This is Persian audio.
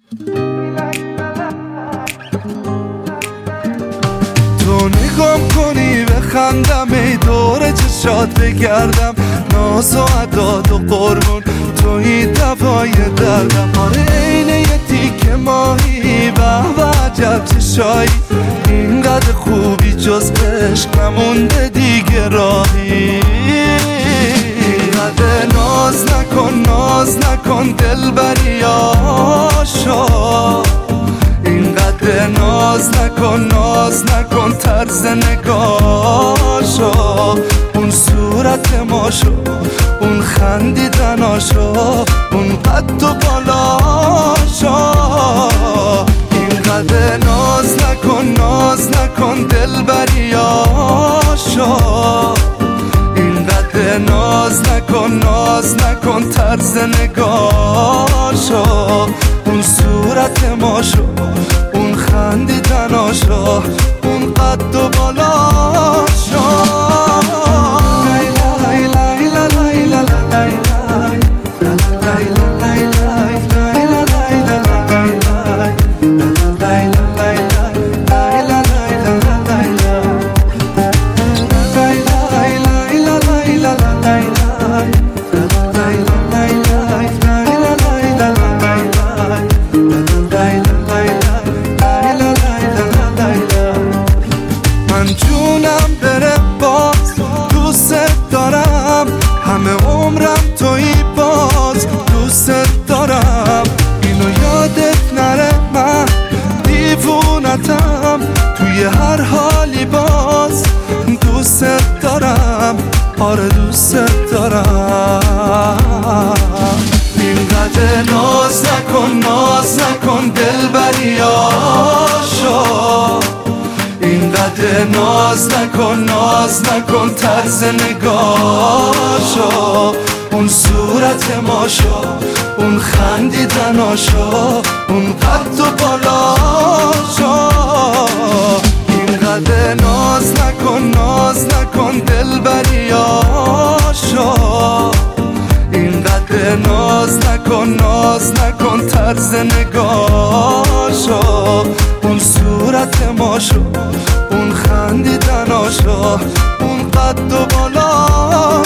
تو نگام کنی بخندم، ای دور چشات بگردم، ناز و عداد و قربون توی دوای دردم. آره عین یه تیکه ماهی، به عجب چشایی، اینقدر خوبی جز عشق نمونده دیگه راهی. اینقدر ناز نکن دلبری آشا، اینقدر ناز نکن طرز نگاشو، اون صورت ماشو، اون خندیدناشو، اون قد و بالاشو. اینقدر ناز نکن دلبری آشا، اینقدر ناز نکن طرز نگاشو، اون صورت ماشو، اون خندیدناشو، اون قد و بالاشو. من جونم بره باز دوست دارم، همه عمرم توی باز دوست دارم. اینو یادت نره من دیوونتم، توی هر حالی باز دوست دارم، آره دوست دارم. اینقدر ناز نکن دلبری آشا، اینقدر ناز نکن طرز نگاشو، اون صورت ماشو، اون خندیدناشو، اون قد و بالاشو. اینقدر ناز نکن دلبری آشا، اینقدر ناز نکن طرز نگاشو، اون صورت ماشو، اون خندیدناشو، اون قد و بالا.